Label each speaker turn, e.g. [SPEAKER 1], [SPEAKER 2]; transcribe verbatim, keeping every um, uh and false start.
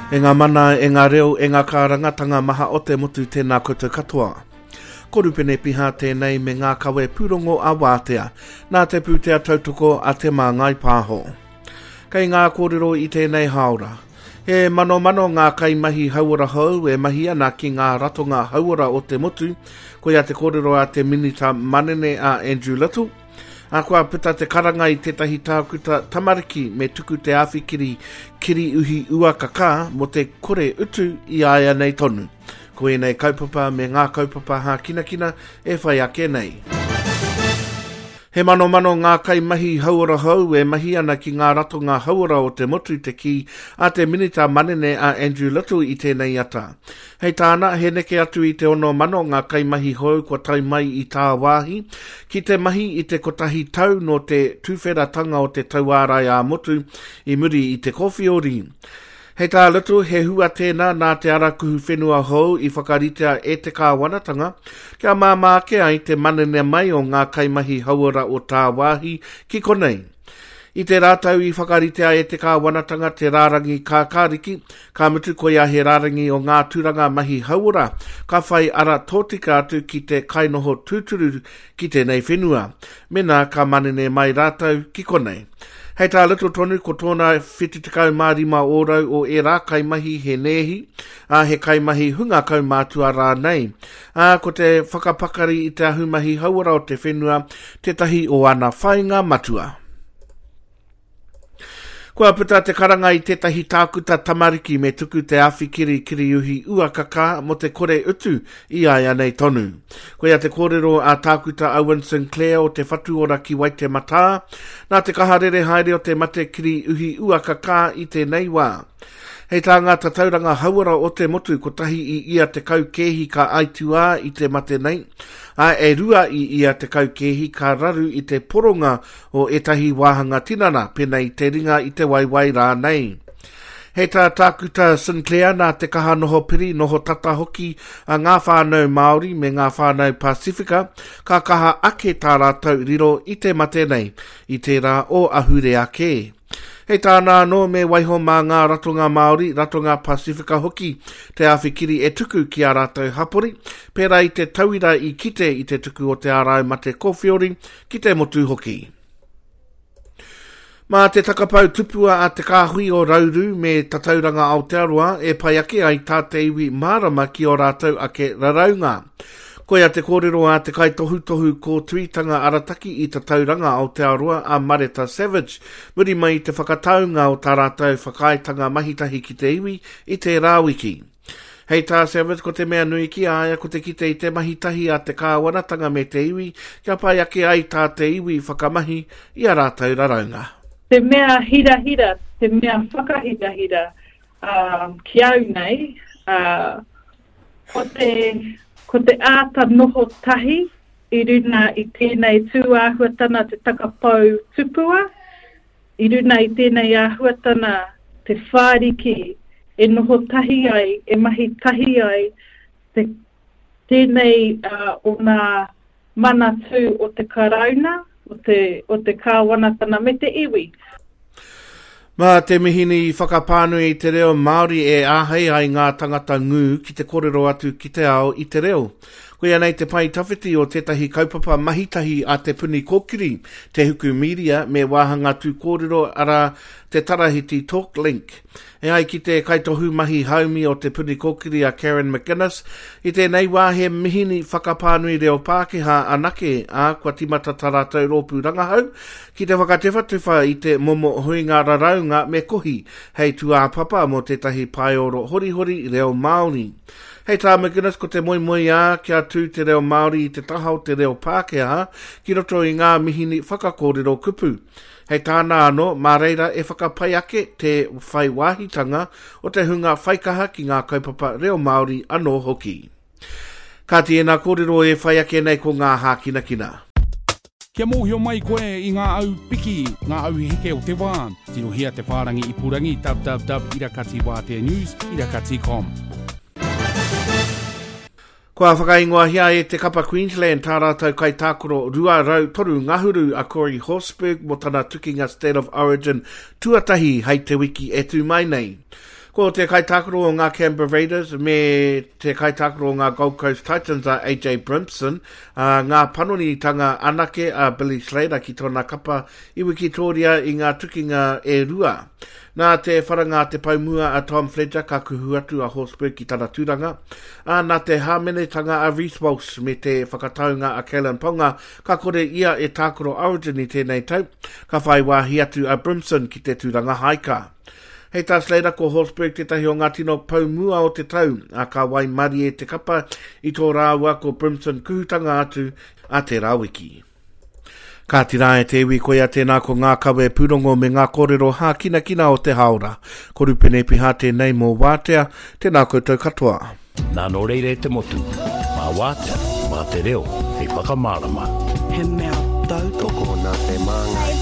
[SPEAKER 1] E ngā mana, e ngā reo, e ngā kārangatanga maha o te motu tēnā koutou katoa. Korupene piha tēnei me ngā kawe pūrongo a wātea, nā te pūtea tautoko a te mā ngai pāho. Kei ngā kōrero i tēnei haora. He mano mano ngā kai mahi hauara hau e mahi ana ki ngā ratonga hauara o te motu, ko ia te kōrero a te minita manene a Andrew Little. A kua pita te karanga i tētahi tākuta tamariki me tuku te awhi kiri kiri uhi ua kaka mo te kore utu i aia nei tonu. Ko e nei kaupapa me ngā kaupapa ha kina kina e whai ake nei. He mano mano ngā kai mahi hauara hau e mahi ana ki ngā ratonga hauara o te motu te ki a te minita manene a Andrew Little i tēnei ata. Hei tāna, he neke atu i te ono mano ngā kai mahi hau kua tai mai i tā wāhi, ki te mahi i te kotahi tau no te tūwheratanga o te tauārai a motu i muri i te kowhiori. Hei tā Little, he hua tēnā nā te arakuhu whenua hou i whakaritea e te kāwanatanga, kia māmā ke ai te manene mai o ngā kaimahi hauara o tā wāhi ki konei. I te rātau i whakaritea e te kāwanatanga te rārangi kākāriki, ka mutu ko ia he rārangi o ngā tūranga mahi hauara, ka whai ara tōtika atu ki te kainoho tūturu ki tēnei whenua, mena ka manene mai rātau ki konei. Hei tā Little tonu ko tōna whititikau mārima ōrau o e rā kaimahi he nehi, a he kaimahi hunga kau mātua rā nei. A ko te whakapakari i te ahumahi hauara o te whenua, tetahi o ana whainga matua. Kua puta te karanga i tētahi tākuta tamariki me tuku te awhi kiri kiri uhi ua kaka mo te kore utu i aia nei tonu. Ko ia te kōrero a tākuta Owen Sinclair o te whatu ora ki Waite Mata, nā te kaharere haere o te mate kiri uhi ua kaka i te nei wā. Hei tā ngā tauranga hauara o te motu ko tahi i ia te kau kehi ka aitua i te mate nei, a e rua i ia te kau kehi ka raru i te poronga o etahi wāhanga tinana pena i te ringa i te waiwai rā nei. Hei tā tākuta Sinclair nā te kaha noho piri noho tata hoki a ngā whānau Māori me ngā whānau Pasifika, ka kaha ake tā rātau riro i te mate nei, i te rā o ahure ake. Hei tāna no me waiho mā ngā ratonga Māori, ratonga Pasifika hoki, te awhikiri e tuku ki a rātou hapori, pera i te tauira i kite i te tuku o te ārau mate kowhiori, ki te motu hoki. Mā te takapau tupua a te kāhui o Rauru me tatauranga Aotearoa e pai ake ai tā te iwi mārama ki o rātou ake raraunga. Ko ia te kōrero a te kai tohu tohu ko tuitanga arataki i te tauranga Aotearoa a Mareta Savage, muri mai te whakataunga o tā rātou whakaitanga mahitahi ki te iwi i te rāwiki. Hei tā Savage, ko te mea nui ki aia, ko te kite i te mahitahi a te kāwanatanga me te iwi, kia pai ake ai tā te iwi whakamahi i a rātou raraunga.
[SPEAKER 2] Te mea hira hira, te mea whakahira hira, uh, ki au nei, uh, ko te... Ko te āta noho tahi, i runa i tēnei tūāhuatana te takapau tupua, i runa i tēnei āhuatana te whāriki e noho tahi ai, e mahi tahi ai, te, tēnei uh, o ngā manatū o te karauna, o te, o te kāwanatana me te iwi.
[SPEAKER 1] Mā te mihini i whakapānui i te reo Māori e āhei ai ngā tangata ngū ki te kōrero atu ki te ao i te reo. Ko ia nei te pai tawhiti o tētahi kaupapa mahitahi a te puni kōkiri, te huku miria me wāhanga tū kōrero ara te tarahiti TalkLink. E ai ki te kaitohu mahi haumi o te puni kōkiri a Karen McGuinness, i te nei wā he mihini whakapānui reo Pākehā anake a kua timata taratau rōpū rangahau, ki te whakatewhatuwha i te momo huinga raraunga me kohi, hei tuā papa mo tētahi paioro horihori reo Māori. Hei tā McGuinness, ko te moi moi a kia tū te reo Māori i te taha o te reo Pākehā, ki roto i ngā mihini whakakōrero kupu. Hei tāna anō, mā reira e whakapai ake te whai wāhitanga o te hunga whaikaha ki ngā kaupapa reo Māori anō hoki. Ka tēnā kōrero e whai ake nei ko ngā hākina kina.
[SPEAKER 3] Kia mōhio mai koe i ngā au piki, ngā au heke o te wā. Tino hia te whārangi i purangi, w w w dot irakati wātea news dot irakati dot com.
[SPEAKER 1] Kua whakaingoa hia e te kapa Queensland tā rātou kai tākoro rua rau toru ngahuru a Corey Horsburgh mo tana tukinga State of Origin tuatahi hei te wiki e tū mai nei. Ko te kaitakaro o ngā Canberra Raiders me te kaitakaro o ngā Gold Coast Titans a A J Brimson, uh, ngā panoni tanga anake a Billy Slater ki tōna kapa i Wikitoria i ngā tukinga e rua. Nā te wharanga te paumua a Tom Fletcher ka kuhu atu a Horsburgh ki tana tūranga. A nā te hāmene tanga a Reece Walsh me te whakataunga a Kalen Ponga ka kore ia e tākoro Origin i tēnei tau. Ka whai wāhi atu a Brimson ki te tūranga haika. Hei tā Slater ko Horsburgh te tahi o ngā tino paumua o te tau a ka wai mari e te kapa i tō rāua ko Brimson kuhutanga atu a te rawiki. Ka tira e te iwi koia tēnā ko ngā kawe pūrongo me ngā kōrero hā kina kina o te haora. Ko rupene piha tēnei mō wātea, tēnā koutou katoa.
[SPEAKER 4] Nā no reire te motu, mā wātea, mā te reo, hei whakamārama.
[SPEAKER 5] He mea tau toko nā te māngai.